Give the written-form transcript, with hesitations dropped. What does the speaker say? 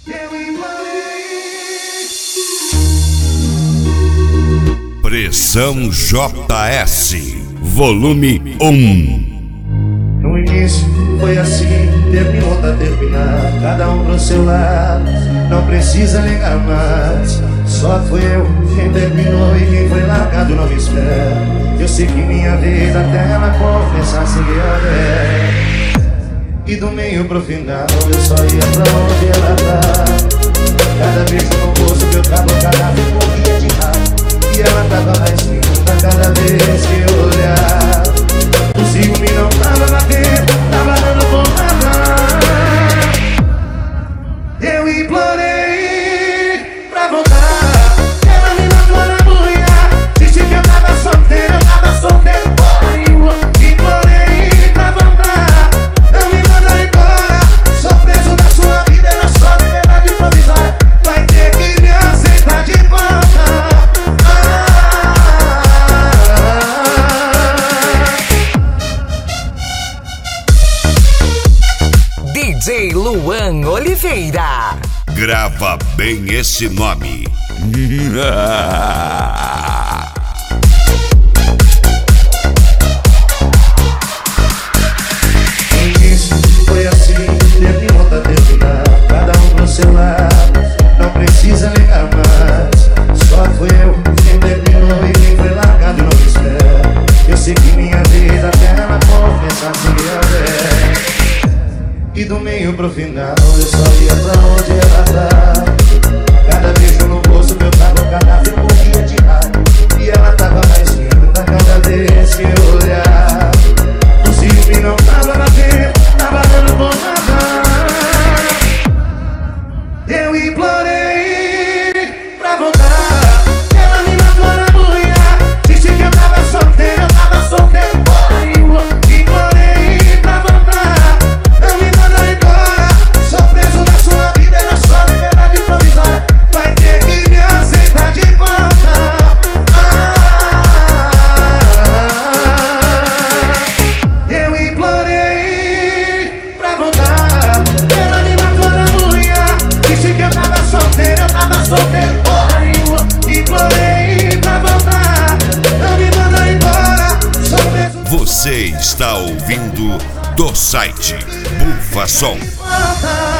Pressão JS, volume 1. No início foi assim, terminou, tá terminado. Cada um pro seu lado, não precisa ligar mais. Só fui eu quem terminou e quem foi largado não me espera. Eu sei que minha vida até ela começar a seguir a dela. E do meio pro final eu só ia pra onde ela tá. Cada beijo no rosto que eu tava, cada vez morria de raiva. E ela tava mais linda cada vez que eu olhava. O ciúme não tava batendo, tava dando porrada. Eu implorei pra voltar. Ela me mandou na mulher, disse que eu tava solteiro, implorei pra voltar. Não me manda embora, sou preso da sua vida, era só liberdade provisória. Vai ter que me aceitar de volta. DJ Luan Oliveira. Grava bem esse nome. Isso foi assim, terminou, tá terminado. Cada um pro seu lado, não precisa ligar mais. Só fui eu quem terminou e quem foi largado não me espera. Eu sei que minha vida até ela começar a seguir a dela. E do meio pro final eu só ia pra onde ela tá. Cada beijo no rosto que eu tava, cada vez morria de raiva. E ela tava mais linda cada vez que eu olhava. O ciúme não tava batendo, tava dando porrada. Eu implorei pra voltar. Ela me matou na mulher, disse que eu tava solteiro, implorei pra voltar. Não me manda embora, sou preso da sua vida, era só liberdade provisória. Vai ter que me aceitar de volta. Eu implorei pra voltar. Ela me matou na mulher, disse que eu tava solteiro, implorei pra voltar. Não me manda embora, sou preso. Você está ouvindo do site Bufa Som.